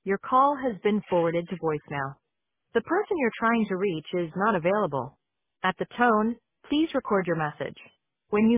Your call has been forwarded to voicemail. The person you're trying to reach is not available. At the tone, please record your message. When you